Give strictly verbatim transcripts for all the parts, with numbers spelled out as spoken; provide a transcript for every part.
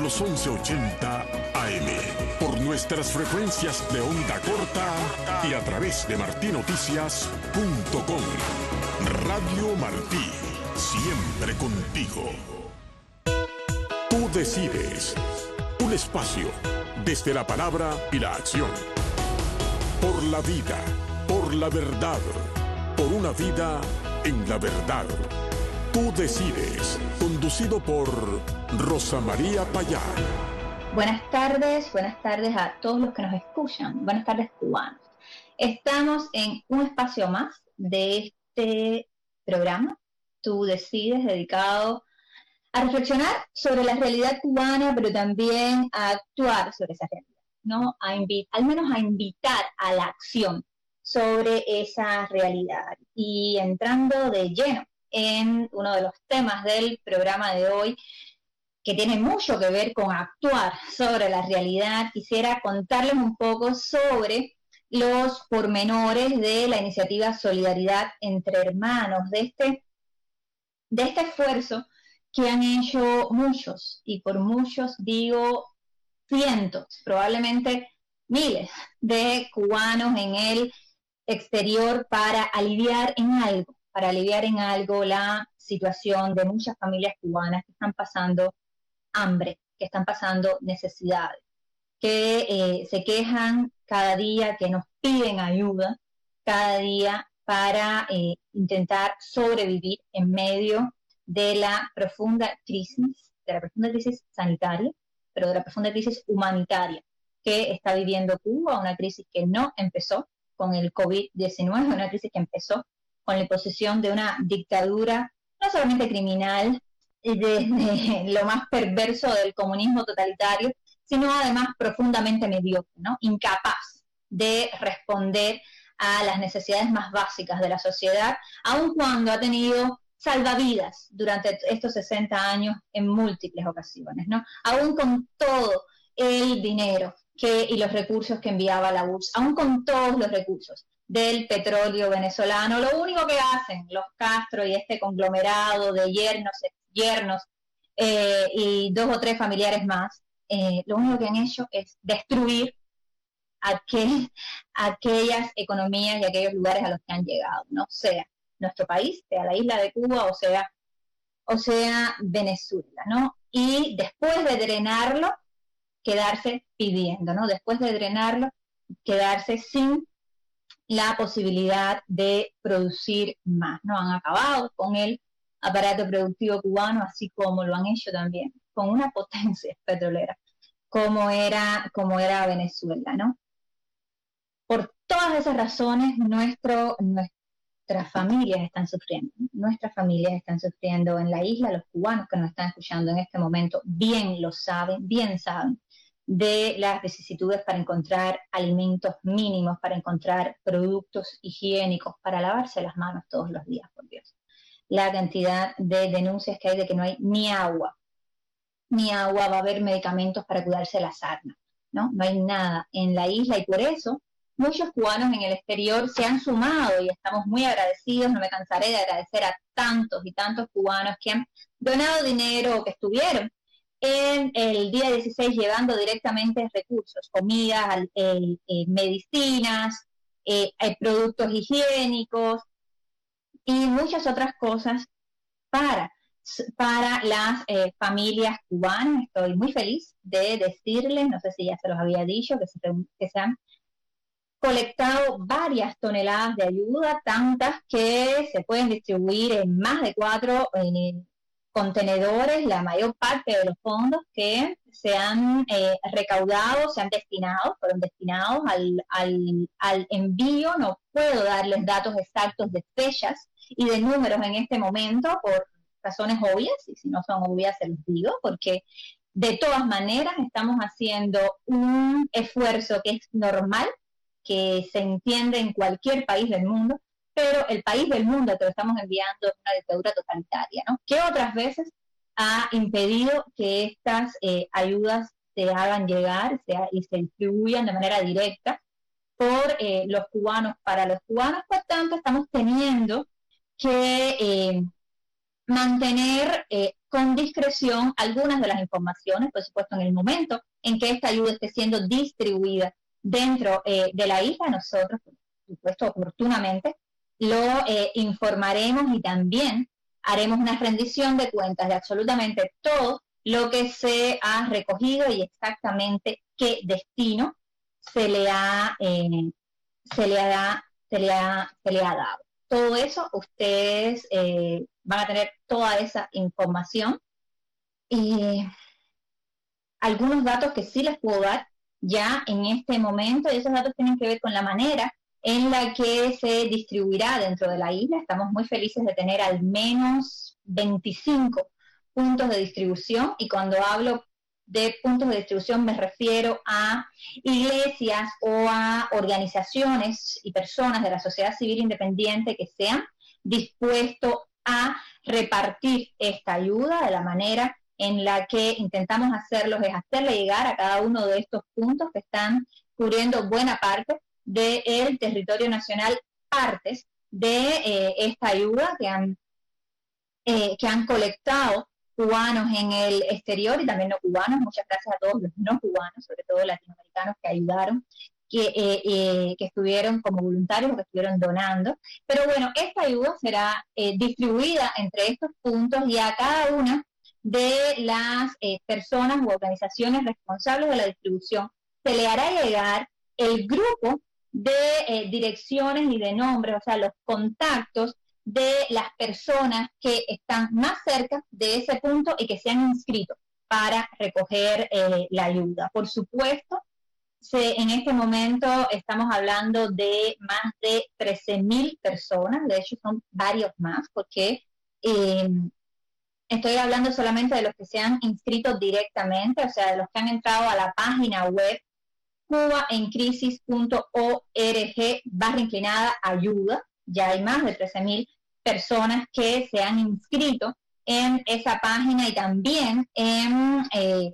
los once ochenta A M, por nuestras frecuencias de onda corta y a través de martí noticias punto com. Radio Martí, siempre contigo. Tú decides. Un espacio desde la palabra y la acción. Por la vida, por la verdad, por una vida en la verdad. Tú decides. Conducido por Rosa María Payá. Buenas tardes, buenas tardes a todos los que nos escuchan. Buenas tardes, cubanos. Estamos en un espacio más de este programa, Tú decides, dedicado a reflexionar sobre la realidad cubana, pero también a actuar sobre esa realidad, ¿no? A invi- al menos a invitar a la acción sobre esa realidad. Y entrando de lleno en uno de los temas del programa de hoy, que tiene mucho que ver con actuar sobre la realidad, quisiera contarles un poco sobre los pormenores de la iniciativa Solidaridad entre Hermanos, de este, de este esfuerzo que han hecho muchos, y por muchos digo cientos, probablemente miles de cubanos en el exterior para aliviar en algo, para aliviar en algo la situación de muchas familias cubanas que están pasando hambre, que están pasando necesidades, que eh, se quejan cada día, que nos piden ayuda cada día para eh, intentar sobrevivir en medio de la profunda crisis, de la profunda crisis sanitaria, pero de la profunda crisis humanitaria que está viviendo Cuba, una crisis que no empezó con el COVID diecinueve, una crisis que empezó con la imposición de una dictadura no solamente criminal, desde lo más perverso del comunismo totalitario, sino además profundamente mediocre, ¿no? Incapaz de responder a las necesidades más básicas de la sociedad, aun cuando ha tenido salvavidas durante estos sesenta años en múltiples ocasiones, ¿no? Aún con todo el dinero que, y los recursos que enviaba la U R S S, aún con todos los recursos del petróleo venezolano, lo único que hacen los Castro y este conglomerado de yernos, yernos eh, y dos o tres familiares más, eh, lo único que han hecho es destruir aquel, aquellas economías y aquellos lugares a los que han llegado, ¿no? Sea nuestro país, sea la isla de Cuba o sea, o sea Venezuela, ¿no? Y después de drenarlo, quedarse pidiendo, ¿no? Después de drenarlo, quedarse sin la posibilidad de producir más, ¿no? Han acabado con el aparato productivo cubano, así como lo han hecho también con una potencia petrolera, como era, como era Venezuela, ¿no? Por todas esas razones, nuestro, nuestras familias están sufriendo, nuestras familias están sufriendo en la isla, los cubanos que nos están escuchando en este momento bien lo saben, bien saben de las vicisitudes para encontrar alimentos mínimos, para encontrar productos higiénicos, para lavarse las manos todos los días, por Dios. La cantidad de denuncias que hay de que no hay ni agua, ni agua, va a haber medicamentos para cuidarse la sarna, ¿no? No hay nada en la isla y por eso muchos cubanos en el exterior se han sumado y estamos muy agradecidos, no me cansaré de agradecer a tantos y tantos cubanos que han donado dinero o que estuvieron en el día dieciséis llevando directamente recursos, comidas, eh, eh, medicinas, eh, eh, productos higiénicos y muchas otras cosas para, para las eh, familias cubanas. Estoy muy feliz de decirles, no sé si ya se los había dicho, que se, que se han colectado varias toneladas de ayuda, tantas que se pueden distribuir en más de cuatro en, contenedores. La mayor parte de los fondos que se han eh, recaudado, se han destinado, fueron destinados al, al, al envío. No puedo darles datos exactos de fechas y de números en este momento por razones obvias, y si no son obvias se los digo, porque de todas maneras estamos haciendo un esfuerzo que es normal, que se entiende en cualquier país del mundo, pero el país del mundo que lo estamos enviando es una dictadura totalitaria, ¿no? Que otras veces ha impedido que estas eh, ayudas se hagan llegar se, y se distribuyan de manera directa por eh, los cubanos para los cubanos. Por tanto, estamos teniendo que eh, mantener eh, con discreción algunas de las informaciones, por supuesto en el momento en que esta ayuda esté siendo distribuida dentro eh, de la isla, nosotros, por supuesto, oportunamente, lo eh, informaremos y también haremos una rendición de cuentas de absolutamente todo lo que se ha recogido y exactamente qué destino se le ha, eh, se le ha, se le ha, se le ha dado. Todo eso ustedes eh, van a tener toda esa información. Y algunos datos que sí les puedo dar ya en este momento, y esos datos tienen que ver con la manera en la que se distribuirá dentro de la isla. Estamos muy felices de tener al menos veinticinco puntos de distribución, y cuando hablo de puntos de distribución me refiero a iglesias o a organizaciones y personas de la sociedad civil independiente que se han dispuesto a repartir esta ayuda de la manera en la que intentamos hacerlos, es hacerle llegar a cada uno de estos puntos que están cubriendo buena parte del territorio nacional, partes de eh, esta ayuda que han, eh, que han colectado cubanos en el exterior y también no cubanos. Muchas gracias a todos los no cubanos, sobre todo latinoamericanos, que ayudaron, que, eh, eh, que estuvieron como voluntarios o que estuvieron donando. Pero bueno, esta ayuda será eh, distribuida entre estos puntos, y a cada una de las eh, personas u organizaciones responsables de la distribución se le hará llegar el grupo de eh, direcciones y de nombres, o sea, los contactos de las personas que están más cerca de ese punto y que se han inscrito para recoger eh, la ayuda. Por supuesto, se, en este momento estamos hablando de más de trece mil personas, de hecho son varios más, porque eh, estoy hablando solamente de los que se han inscrito directamente, o sea, de los que han entrado a la página web cubaencrisis punto org barra inclinada ayuda. Ya hay más de trece mil personas que se han inscrito en esa página, y también en, eh,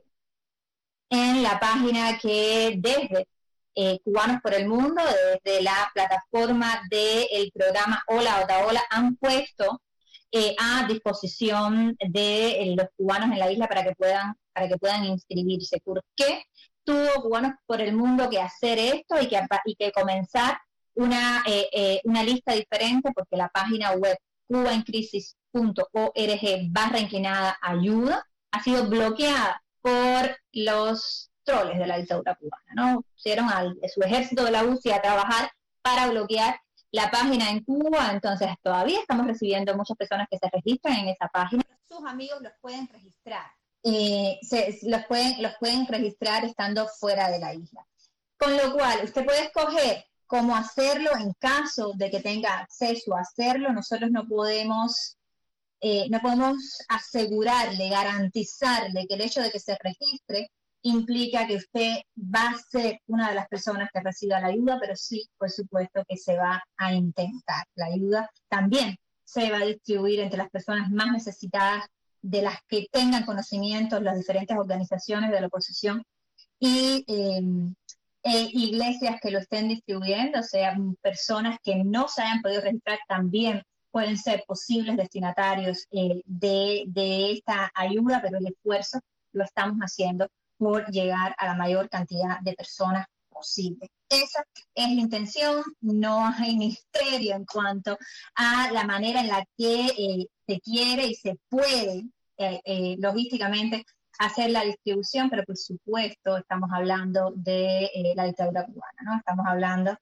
en la página que desde eh, Cubanos por el Mundo, desde la plataforma del programa Hola Otaola, han puesto eh, a disposición de eh, los cubanos en la isla para que puedan, para que puedan inscribirse. ¿Por qué tuvo Cubanos por el Mundo que hacer esto y que, y que comenzar una, eh, eh, una lista diferente? Porque la página web cubaencrisis punto org barra inclinada ayuda ha sido bloqueada por los troles de la dictadura cubana, ¿no? Pusieron al, su ejército de la U C I a trabajar para bloquear la página en Cuba. Entonces todavía estamos recibiendo muchas personas que se registran en esa página. Sus amigos los pueden registrar. Eh, se, los, pueden, los pueden registrar estando fuera de la isla. Con lo cual, usted puede escoger cómo hacerlo en caso de que tenga acceso a hacerlo. Nosotros no podemos, eh, no podemos asegurarle, garantizarle que el hecho de que se registre implica que usted va a ser una de las personas que reciba la ayuda, pero sí, por supuesto, que se va a intentar. La ayuda también se va a distribuir entre las personas más necesitadas, de las que tengan conocimientos las diferentes organizaciones de la oposición y eh, eh, iglesias que lo estén distribuyendo, o sea, personas que no se hayan podido registrar también pueden ser posibles destinatarios eh, de, de esta ayuda, pero el esfuerzo lo estamos haciendo por llegar a la mayor cantidad de personas posible. Esa es la intención. No hay misterio en cuanto a la manera en la que eh, se quiere y se puede eh, eh, logísticamente hacer la distribución, pero por supuesto estamos hablando de eh, la dictadura cubana, ¿no? Estamos hablando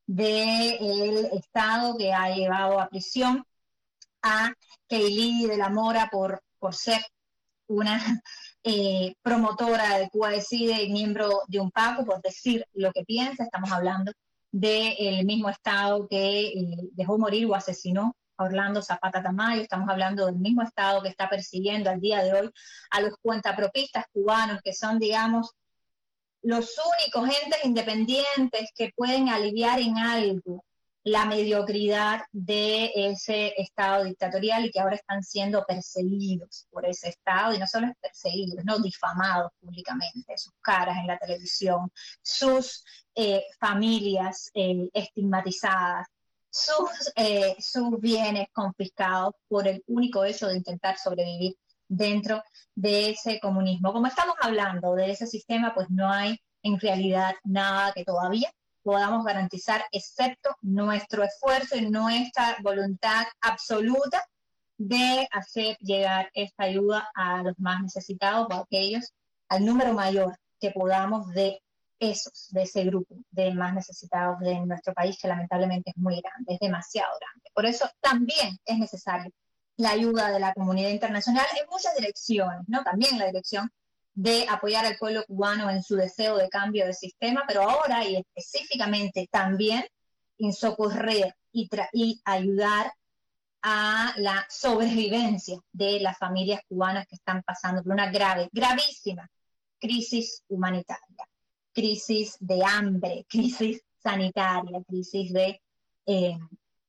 del Estado que ha llevado a prisión a Keili de la Mora por, por ser una eh, promotora de Cuba Decide y miembro de un PACO, por decir lo que piensa. Estamos hablando del mismo Estado que eh, dejó morir o asesinó a Orlando Zapata Tamayo. Estamos hablando del mismo Estado que está persiguiendo al día de hoy a los cuentapropistas cubanos, que son, digamos, los únicos entes independientes que pueden aliviar en algo la mediocridad de ese Estado dictatorial, y que ahora están siendo perseguidos por ese Estado, y no solo perseguidos, no difamados públicamente, sus caras en la televisión, sus eh, familias eh, estigmatizadas, sus, eh, sus bienes confiscados por el único hecho de intentar sobrevivir dentro de ese comunismo. Como estamos hablando de ese sistema, pues no hay en realidad nada que todavía podamos garantizar, excepto nuestro esfuerzo y nuestra voluntad absoluta de hacer llegar esta ayuda a los más necesitados, a aquellos, al número mayor que podamos de esos, de ese grupo de más necesitados de nuestro país, que lamentablemente es muy grande, es demasiado grande. Por eso también es necesario la ayuda de la comunidad internacional en muchas direcciones, ¿no? También la dirección de apoyar al pueblo cubano en su deseo de cambio de sistema, pero ahora y específicamente también en socorrer y, y ayudar a la sobrevivencia de las familias cubanas que están pasando por una grave, gravísima crisis humanitaria, crisis de hambre, crisis sanitaria, crisis de eh,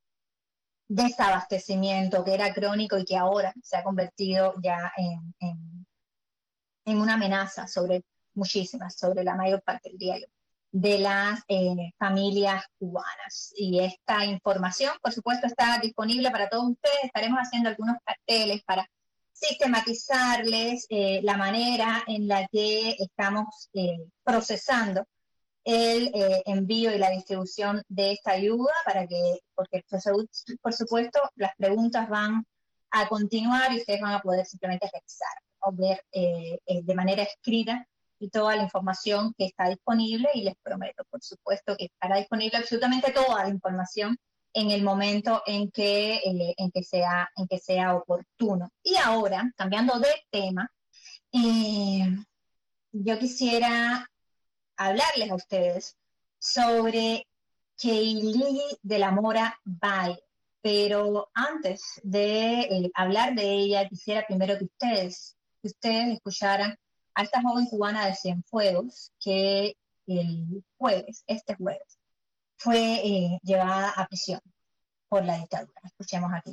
desabastecimiento que era crónico y que ahora se ha convertido ya en, en, en una amenaza sobre muchísimas, sobre la mayor parte del día de las eh, familias cubanas. Y esta información, por supuesto, está disponible para todos ustedes. Estaremos haciendo algunos carteles para sistematizarles eh, la manera en la que estamos eh, procesando el eh, envío y la distribución de esta ayuda, para que, porque por supuesto las preguntas van a continuar y ustedes van a poder simplemente revisar o ver eh, eh, de manera escrita y toda la información que está disponible, y les prometo, por supuesto, que estará disponible absolutamente toda la información en el momento en que, eh, en que, sea, en que sea oportuno. Y ahora, cambiando de tema, eh, yo quisiera hablarles a ustedes sobre Kaylee de la Mora Valle, pero antes de eh, hablar de ella, quisiera primero que ustedes, que ustedes escucharan a esta joven cubana de Cienfuegos, que el jueves, este jueves, fue eh, llevada a prisión por la dictadura. Escuchemos aquí.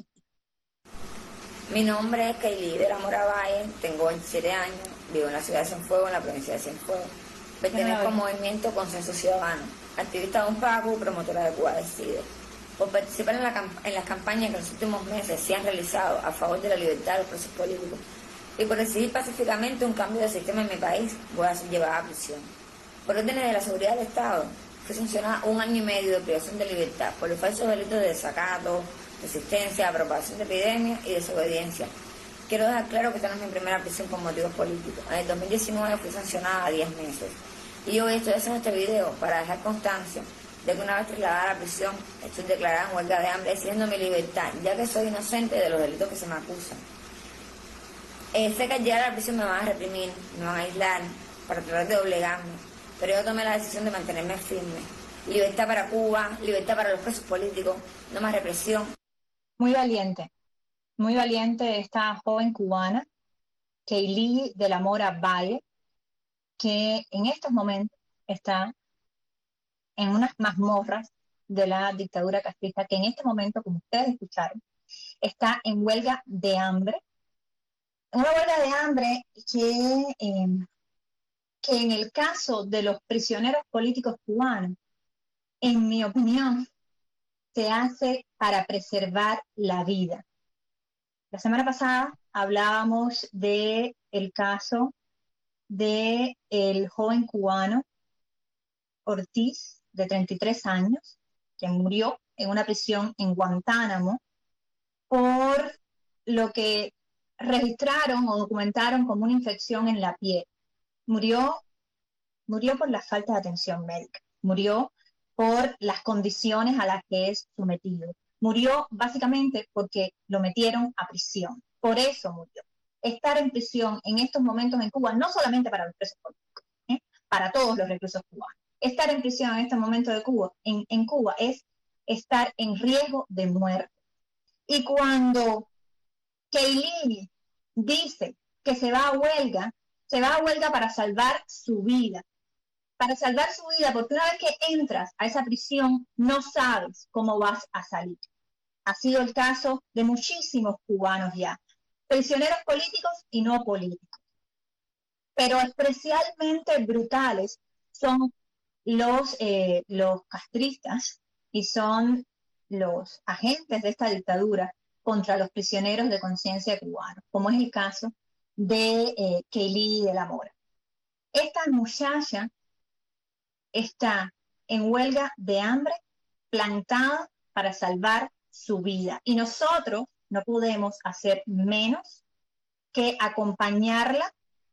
Mi nombre es Kaylee de la Mora Valle, tengo veintisiete años, vivo en la ciudad de Cienfuegos, en la provincia de Cienfuegos. Pertenezco al movimiento Consenso Ciudadano, activista de UNPACU y promotora de Cuba Decide. Por participar en, la, en las campañas que en los últimos meses se han realizado a favor de la libertad de los presos políticos y por exigir pacíficamente un cambio de sistema en mi país, voy a ser llevada a prisión. Por órdenes de la seguridad del Estado, fui sancionada un año y medio de privación de libertad por los falsos delitos de desacato, resistencia, propagación de epidemia y desobediencia. Quiero dejar claro que esta no es mi primera prisión por motivos políticos. En el dos mil diecinueve fui sancionada a diez meses. Y hoy estoy haciendo este video para dejar constancia de que una vez trasladada a la prisión, estoy declarada en huelga de hambre exigiendo mi libertad, ya que soy inocente de los delitos que se me acusan. Eh, sé que al llegar a la prisión me van a reprimir, me van a aislar para tratar de obligarme, pero yo tomé la decisión de mantenerme firme. Libertad para Cuba, libertad para los presos políticos, no más represión. Muy valiente, muy valiente esta joven cubana, Kaylee de la Mora Valle, que en estos momentos está en unas mazmorras de la dictadura castrista, que en este momento, como ustedes escucharon, está en huelga de hambre. Una huelga de hambre que, eh, que en el caso de los prisioneros políticos cubanos, en mi opinión, se hace para preservar la vida. La semana pasada hablábamos del caso de el joven cubano Ortiz, de treinta y tres años, que murió en una prisión en Guantánamo por lo que registraron o documentaron como una infección en la piel. Murió, murió por la falta de atención médica, murió por las condiciones a las que es sometido, murió básicamente porque lo metieron a prisión, por eso murió. Estar en prisión en estos momentos en Cuba, no solamente para los presos políticos, ¿eh? para todos los reclusos cubanos, estar en prisión en este momento de Cuba, en, en Cuba es estar en riesgo de muerte. Y cuando Kaylee dice que se va a huelga, se va a huelga para salvar su vida, para salvar su vida, porque una vez que entras a esa prisión no sabes cómo vas a salir. Ha sido el caso de muchísimos cubanos ya, prisioneros políticos y no políticos. Pero especialmente brutales son los, eh, los castristas y son los agentes de esta dictadura contra los prisioneros de conciencia cubanos, como es el caso de eh, Kaylee de la Mora. Esta muchacha está en huelga de hambre, plantada para salvar su vida. Y nosotros no podemos hacer menos que acompañarla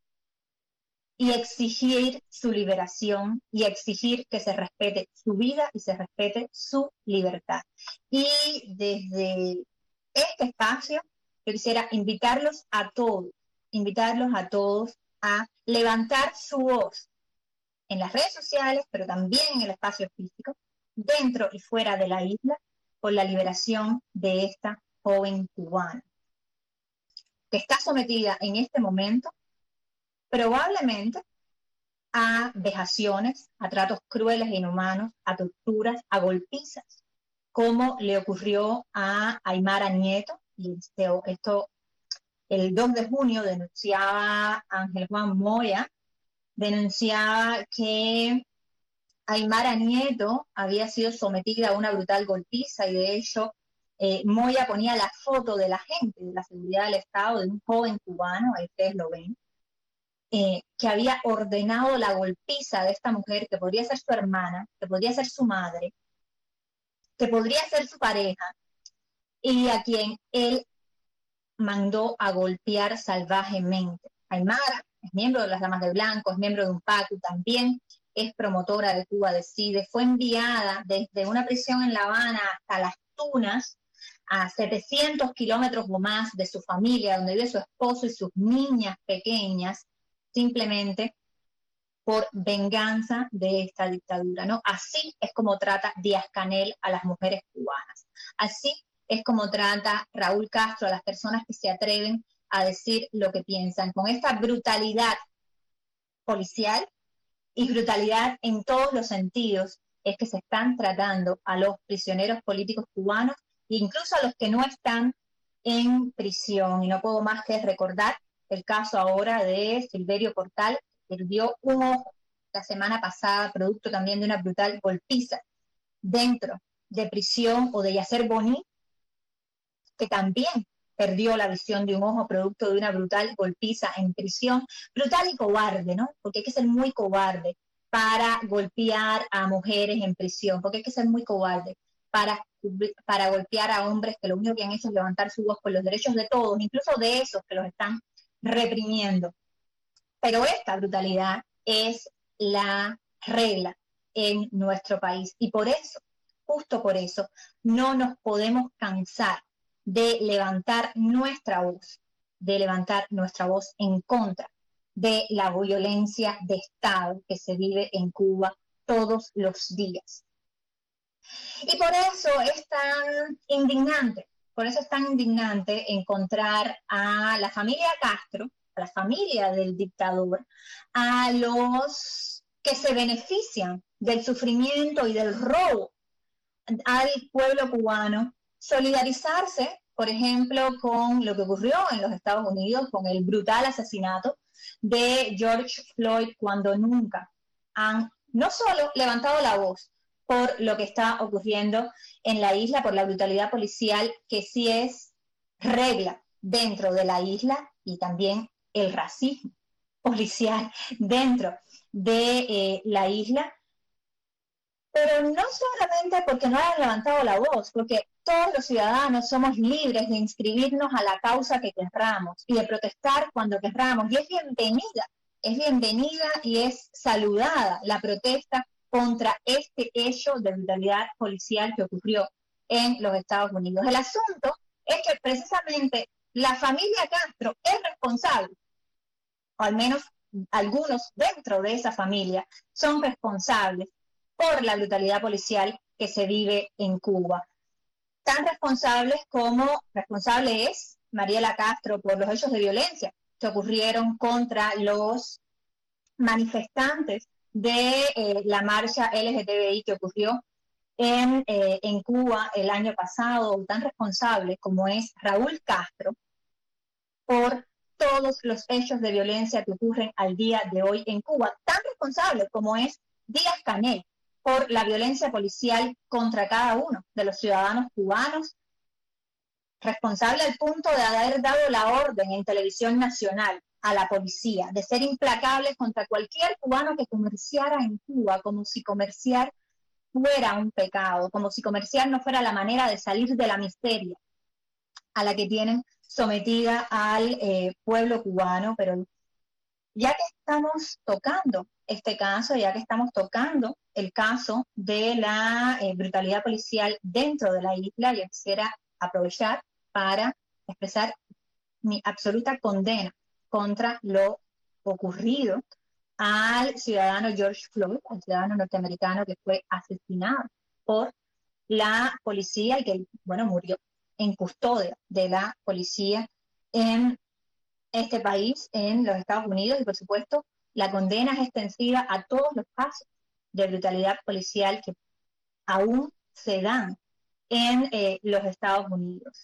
y exigir su liberación y exigir que se respete su vida y se respete su libertad. Y desde este espacio yo quisiera invitarlos a todos, invitarlos a todos a levantar su voz en las redes sociales, pero también en el espacio físico, dentro y fuera de la isla, por la liberación de esta joven cubana, que está sometida en este momento probablemente a vejaciones, a tratos crueles e inhumanos, a torturas, a golpizas, como le ocurrió a Aymara Nieto. Y este, esto, el dos de junio denunciaba Ángel Juan Moya, denunciaba que Aymara Nieto había sido sometida a una brutal golpiza, y de hecho eh, Moya ponía la foto de la gente de la seguridad del Estado, de un joven cubano, ahí ustedes lo ven, eh, que había ordenado la golpiza de esta mujer, que podría ser su hermana, que podría ser su madre, que podría ser su pareja, y a quien él mandó a golpear salvajemente. Aymara es miembro de las Damas de Blanco, es miembro de un PACU, también es promotora de Cuba Decide, fue enviada desde una prisión en La Habana hasta Las Tunas, a setecientos kilómetros o más de su familia, donde vive su esposo y sus niñas pequeñas, simplemente por venganza de esta dictadura, ¿no? Así es como trata Díaz-Canel a las mujeres cubanas. Así es como trata Raúl Castro a las personas que se atreven a decir lo que piensan, con esta brutalidad policial y brutalidad en todos los sentidos. Es que se están tratando a los prisioneros políticos cubanos e incluso a los que no están en prisión. Y no puedo más que recordar el caso ahora de Silverio Portal, que perdió un ojo la semana pasada, producto también de una brutal golpiza dentro de prisión, o de Yacer Boní, que también perdió la visión de un ojo producto de una brutal golpiza en prisión. Brutal y cobarde, ¿no? Porque hay que ser muy cobarde para golpear a mujeres en prisión, porque hay que ser muy cobarde para, para golpear a hombres que lo único que han hecho es levantar su voz por los derechos de todos, incluso de esos que los están reprimiendo. Pero esta brutalidad es la regla en nuestro país, y por eso, justo por eso, no nos podemos cansar de levantar nuestra voz, de levantar nuestra voz en contra de la violencia de Estado que se vive en Cuba todos los días. Y por eso es tan indignante, por eso es tan indignante encontrar a la familia Castro, a la familia del dictador, a los que se benefician del sufrimiento y del robo al pueblo cubano, solidarizarse, por ejemplo, con lo que ocurrió en los Estados Unidos, con el brutal asesinato de George Floyd, cuando nunca han no solo levantado la voz por lo que está ocurriendo en la isla, por la brutalidad policial, que sí es regla dentro de la isla, y también el racismo policial dentro de eh, la isla, pero no solamente porque no hayan levantado la voz, porque todos los ciudadanos somos libres de inscribirnos a la causa que querramos y de protestar cuando querramos, y es bienvenida, es bienvenida y es saludada la protesta contra este hecho de brutalidad policial que ocurrió en los Estados Unidos. El asunto es que precisamente la familia Castro es responsable, o al menos algunos dentro de esa familia son responsables por la brutalidad policial que se vive en Cuba. Tan responsables como responsable es Mariela Castro por los hechos de violencia que ocurrieron contra los manifestantes de eh, la marcha L G T B I que ocurrió en, eh, en Cuba el año pasado, tan responsable como es Raúl Castro por todos los hechos de violencia que ocurren al día de hoy en Cuba, tan responsable como es Díaz-Canel por la violencia policial contra cada uno de los ciudadanos cubanos, responsable al punto de haber dado la orden en televisión nacional a la policía, de ser implacables contra cualquier cubano que comerciara en Cuba, como si comerciar fuera un pecado, como si comerciar no fuera la manera de salir de la miseria a la que tienen sometida al eh, pueblo cubano. Pero ya que estamos tocando este caso, ya que estamos tocando el caso de la eh, brutalidad policial dentro de la isla, yo quisiera aprovechar para expresar mi absoluta condena contra lo ocurrido al ciudadano George Floyd, al ciudadano norteamericano que fue asesinado por la policía y que, bueno, murió en custodia de la policía en este país, en los Estados Unidos. Y por supuesto la condena es extensiva a todos los casos de brutalidad policial que aún se dan en eh, los Estados Unidos.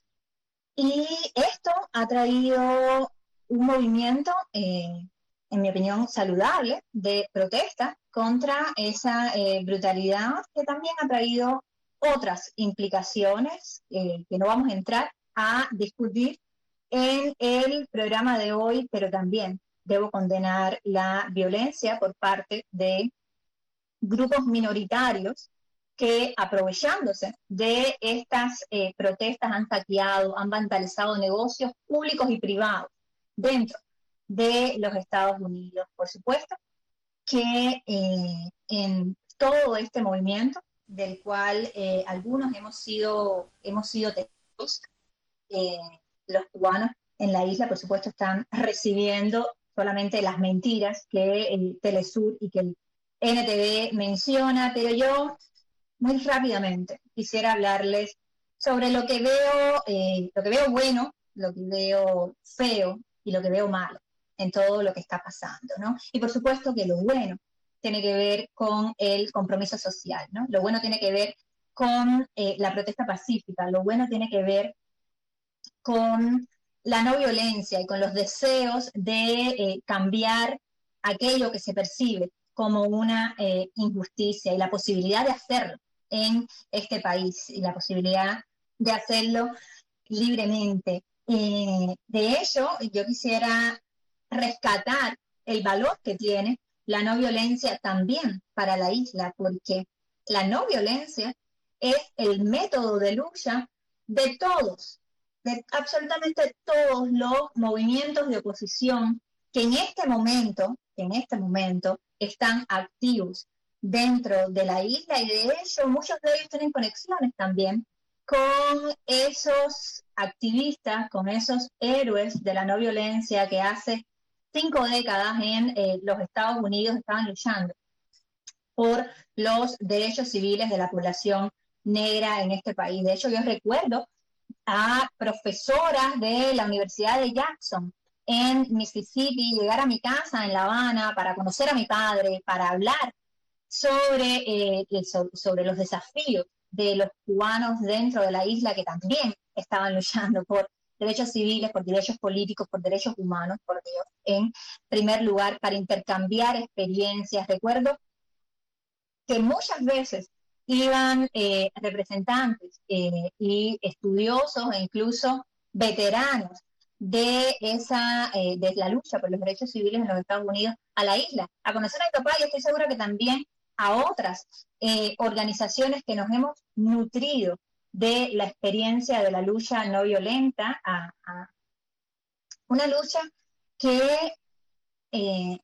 Y esto ha traído un movimiento, eh, en mi opinión, saludable de protesta contra esa eh, brutalidad, que también ha traído otras implicaciones eh, que no vamos a entrar a discutir en el programa de hoy, pero también debo condenar la violencia por parte de grupos minoritarios que, aprovechándose de estas eh, protestas, han saqueado, han vandalizado negocios públicos y privados dentro de los Estados Unidos. Por supuesto que eh, en todo este movimiento, del cual eh, algunos hemos sido, hemos sido testigos, eh, los cubanos en la isla, por supuesto, están recibiendo solamente las mentiras que el Telesur y que el N T V menciona, pero yo muy rápidamente quisiera hablarles sobre lo que veo, eh, lo que veo bueno, lo que veo feo y lo que veo malo en todo lo que está pasando, ¿no? Y por supuesto que lo bueno tiene que ver con el compromiso social, ¿no? Lo bueno tiene que ver con eh, la protesta pacífica, lo bueno tiene que ver con la no violencia y con los deseos de eh, cambiar aquello que se percibe como una eh, injusticia y la posibilidad de hacerlo en este país y la posibilidad de hacerlo libremente. Eh, de hecho, yo quisiera rescatar el valor que tiene la no violencia también para la isla, porque la no violencia es el método de lucha de todos, de absolutamente todos los movimientos de oposición que en este momento, en este momento están activos dentro de la isla, y de hecho muchos de ellos tienen conexiones también con esos activistas, con esos héroes de la no violencia que hace cinco décadas en eh, los Estados Unidos estaban luchando por los derechos civiles de la población negra en este país. De hecho, yo recuerdo a profesoras de la Universidad de Jackson en Mississippi llegar a mi casa en La Habana para conocer a mi padre, para hablar sobre, eh, sobre los desafíos de los cubanos dentro de la isla, que también estaban luchando por derechos civiles, por derechos políticos, por derechos humanos, por Dios, en primer lugar, para intercambiar experiencias. Recuerdo que muchas veces iban eh, representantes eh, y estudiosos e incluso veteranos de esa eh, de la lucha por los derechos civiles en los Estados Unidos a la isla, a conocer a mi papá, y estoy segura que también a otras eh, organizaciones que nos hemos nutrido de la experiencia de la lucha no violenta, a, a una lucha que eh,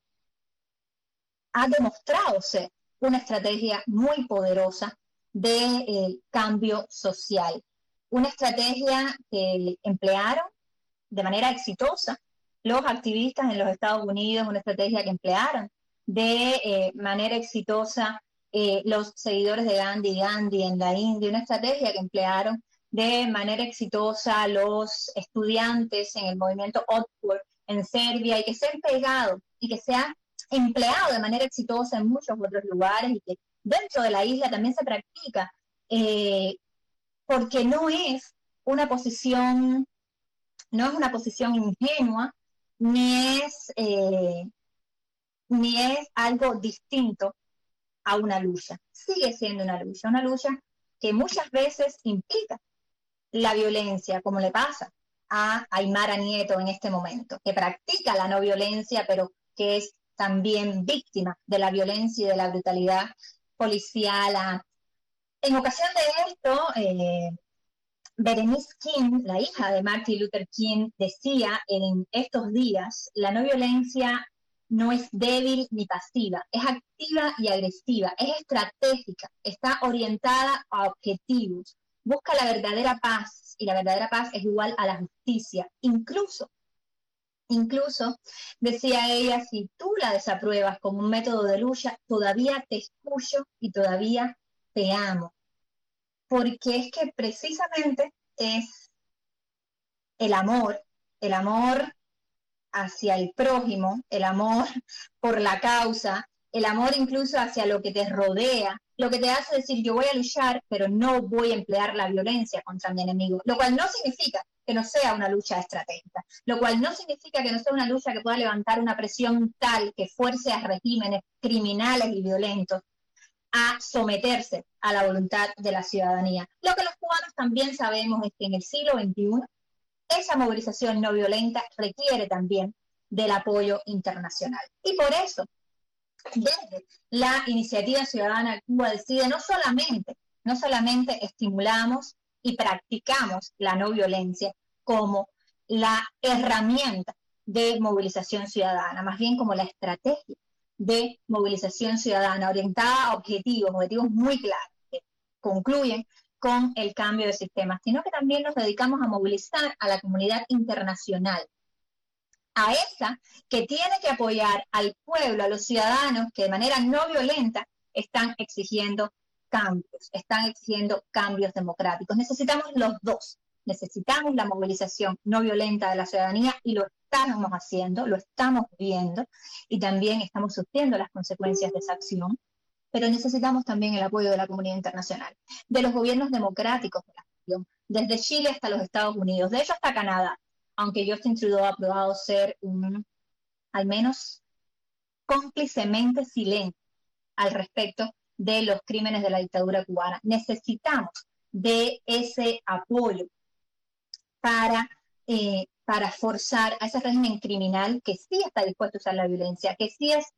ha demostrado ser una estrategia muy poderosa de eh, cambio social, una estrategia que emplearon de manera exitosa los activistas en los Estados Unidos, una estrategia que emplearon de eh, manera exitosa eh, los seguidores de Gandhi Gandhi en la India, una estrategia que emplearon de manera exitosa los estudiantes en el movimiento Otpor en Serbia, y que se han pegado y que se ha empleado de manera exitosa en muchos otros lugares, y que dentro de la isla también se practica, eh, porque no es una posición, no es una posición ingenua, ni es, eh, ni es algo distinto a una lucha. Sigue siendo una lucha, una lucha que muchas veces implica la violencia, como le pasa a Aymara Nieto en este momento, que practica la no violencia, pero que es también víctima de la violencia y de la brutalidad policial. En ocasión de esto, eh, Berenice King, la hija de Martin Luther King, decía en estos días, la no violencia no es débil ni pasiva, es activa y agresiva, es estratégica, está orientada a objetivos, busca la verdadera paz, y la verdadera paz es igual a la justicia. Incluso, incluso, decía ella, si tú la desapruebas como un método de lucha, todavía te escucho y todavía te amo. Porque es que precisamente es el amor, el amor hacia el prójimo, el amor por la causa, el amor incluso hacia lo que te rodea, lo que te hace decir yo voy a luchar, pero no voy a emplear la violencia contra mi enemigo, lo cual no significa que no sea una lucha estratégica, lo cual no significa que no sea una lucha que pueda levantar una presión tal que fuerce a regímenes criminales y violentos a someterse a la voluntad de la ciudadanía. Lo que los cubanos también sabemos es que en el siglo veintiuno esa movilización no violenta requiere también del apoyo internacional. Y por eso, desde la Iniciativa Ciudadana Cuba Decide, no solamente, no solamente estimulamos y practicamos la no violencia como la herramienta de movilización ciudadana, más bien como la estrategia de movilización ciudadana orientada a objetivos, objetivos muy claros, que concluyen con el cambio de sistema, sino que también nos dedicamos a movilizar a la comunidad internacional, a esa que tiene que apoyar al pueblo, a los ciudadanos que de manera no violenta están exigiendo cambios, están exigiendo cambios democráticos. Necesitamos los dos, necesitamos la movilización no violenta de la ciudadanía y lo estamos haciendo, lo estamos viendo y también estamos sufriendo las consecuencias de esa acción, pero necesitamos también el apoyo de la comunidad internacional, de los gobiernos democráticos de la región, desde Chile hasta los Estados Unidos, de hecho hasta Canadá, aunque Justin Trudeau ha probado ser un, al menos cómplicemente silente al respecto de los crímenes de la dictadura cubana. Necesitamos de ese apoyo para, eh, para forzar a ese régimen criminal que sí está dispuesto a usar la violencia, que sí es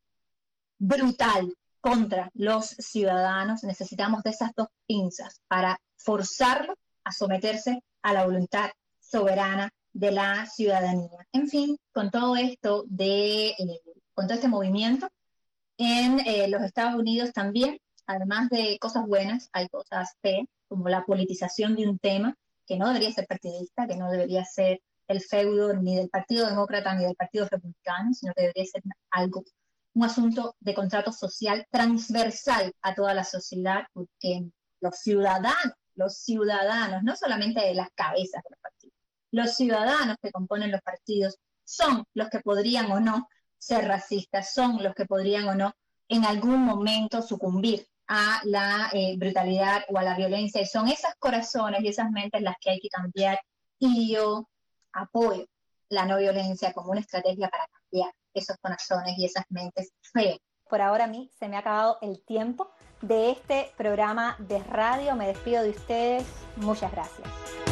brutal contra los ciudadanos. Necesitamos de esas dos pinzas para forzarlo a someterse a la voluntad soberana de la ciudadanía. En fin, con todo esto de, eh, con todo este movimiento, en eh, los Estados Unidos también, además de cosas buenas, hay cosas feas, como la politización de un tema que no debería ser partidista, que no debería ser el feudo ni del Partido Demócrata ni del Partido Republicano, sino que debería ser algo, un asunto de contrato social transversal a toda la sociedad, porque los ciudadanos, los ciudadanos, no solamente de las cabezas de los partidos, los ciudadanos que componen los partidos son los que podrían o no ser racistas, son los que podrían o no en algún momento sucumbir a la eh, brutalidad o a la violencia, y son esos corazones y esas mentes las que hay que cambiar, y yo apoyo la no violencia como una estrategia para cambiar esos corazones y esas mentes feas. Por ahora a mí se me ha acabado el tiempo de este programa de radio, me despido de ustedes, muchas gracias.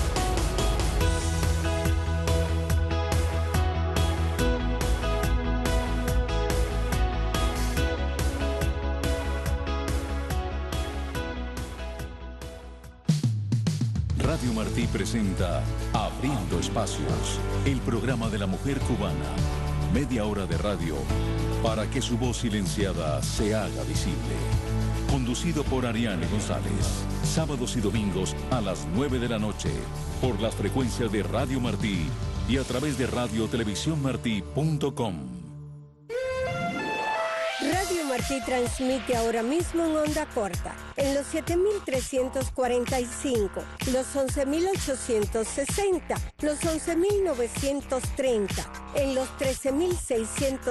Radio Martí presenta Abriendo Espacios, el programa de la mujer cubana. Media hora de radio para que su voz silenciada se haga visible. Conducido por Ariane González. Sábados y domingos a las nueve de la noche por las frecuencias de Radio Martí y a través de radio televisión martí punto com. Radio Martí transmite ahora mismo en onda corta, en los siete mil trescientos cuarenta y cinco, los once mil ochocientos sesenta, los once mil novecientos treinta, en los trece mil seiscientos